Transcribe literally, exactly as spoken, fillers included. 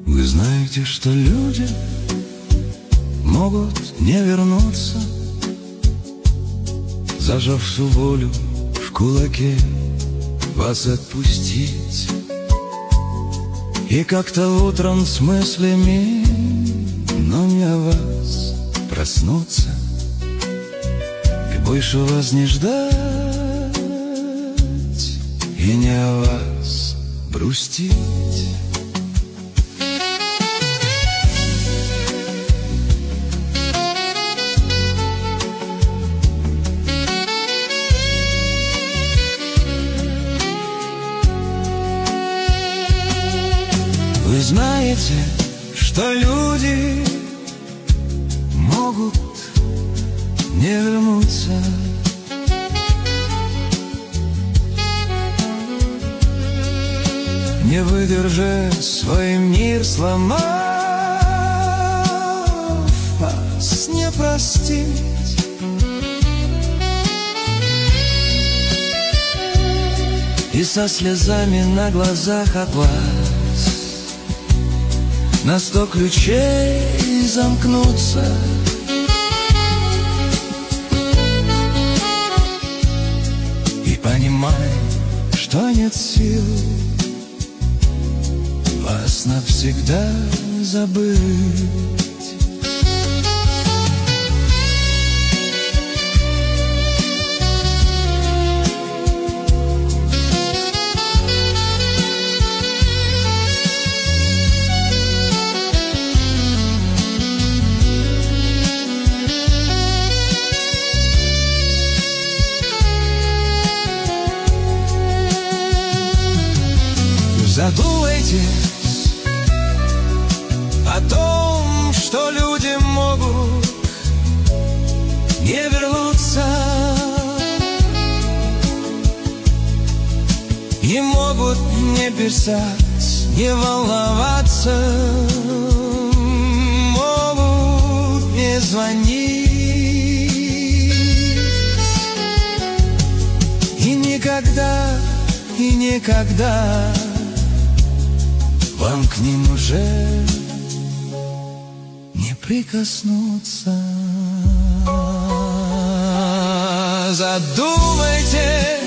Вы знаете, что люди могут не вернуться, зажав всю волю в кулаке, вас отпустить. И как-то утром с мыслями, но не о вас, проснуться и больше вас не ждать, и не о вас грустить. Вы знаете, что люди могут не вернуться, не выдержав свой мир, сломав, вас не простить. И со слезами на глазах от вас на сто ключей замкнуться. И понимай, что нет сил вас навсегда забыть. Задумайтесь о том, что люди могут не вернуться и могут не писать, не волноваться, могут не звонить. И никогда, и никогда вам к ним уже не прикоснуться. Задумайтесь